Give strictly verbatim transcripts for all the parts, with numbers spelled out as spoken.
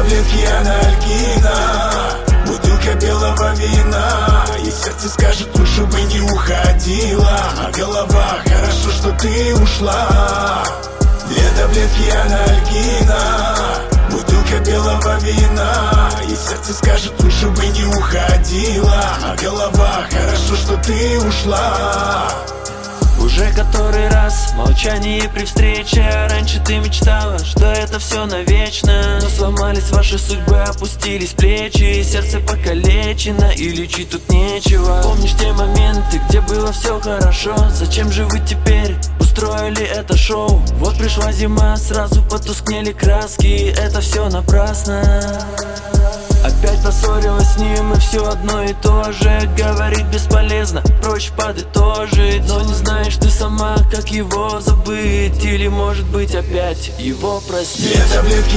таблетки анальгина, бутылка белого вина, и сердце скажет, лучше бы не уходила, а голова, хорошо, что ты ушла. Две таблетки анальгина, бутылка белого вина, и сердце скажет, лучше бы не уходила, а голова, хорошо, что ты ушла. Уже который раз молчание при встрече. Раньше ты мечтала, что это все навечно, но сломались ваши судьбы, опустились плечи, сердце покалечено, и лечить тут нечего. Помнишь те моменты, где было все хорошо? Зачем же вы теперь устроили это шоу? Вот пришла зима, сразу потускнели краски, это все напрасно. Опять поссорилась с ним, и все одно и то же. Говорить бесполезно, проще подытожить. Но не знаешь ты сама, как его забыть, или может быть опять его простить. Две таблетки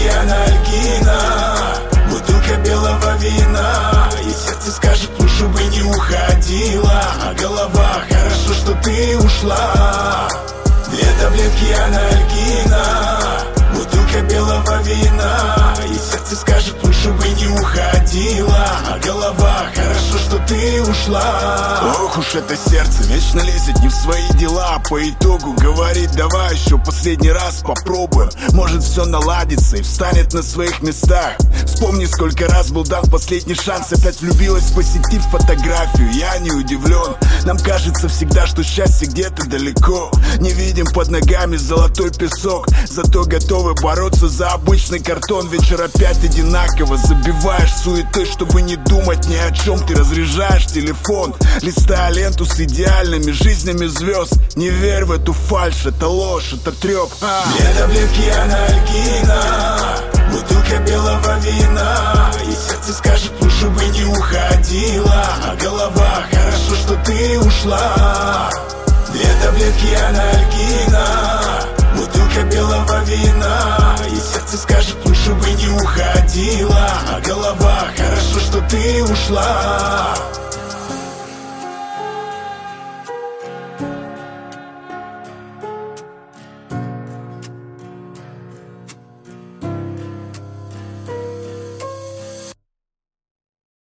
анальгина, бутылка белого вина, и сердце скажет, лучше бы не уходила, а голова, хорошо, что ты ушла. Две таблетки анальгина, бутылка белого вина, и сердце скажет, лучше бы не уходила, а голова, хорошо, что ты ушла. Ох уж это сердце, вечно лезет не в свои дела, по итогу говорит, давай еще последний раз попробуем, может все наладится и встанет на своих местах. Вспомни, сколько раз был дан последний шанс, опять влюбилась, посетив фотографию, я не удивлен. Нам кажется всегда, что счастье где-то далеко, не видим под ногами золотой песок, зато готовы бороться за обычный картон. Вечер опять одинаково, забиваешь суетой, чтобы не думать ни о чем. Ты разряжаешь телефон, листая ленту с идеальными жизнями звезд. Не верь в эту фальшь, это ложь, это треп. а. Две таблетки анальгина, бутылка белого вина, и сердце скажет, лучше бы не уходила, а голова, хорошо, что ты ушла. Две таблетки анальгина, бутылка белого вина, и сердце скажет, лучше бы не уходила, а голова, хорошо, что ты ушла.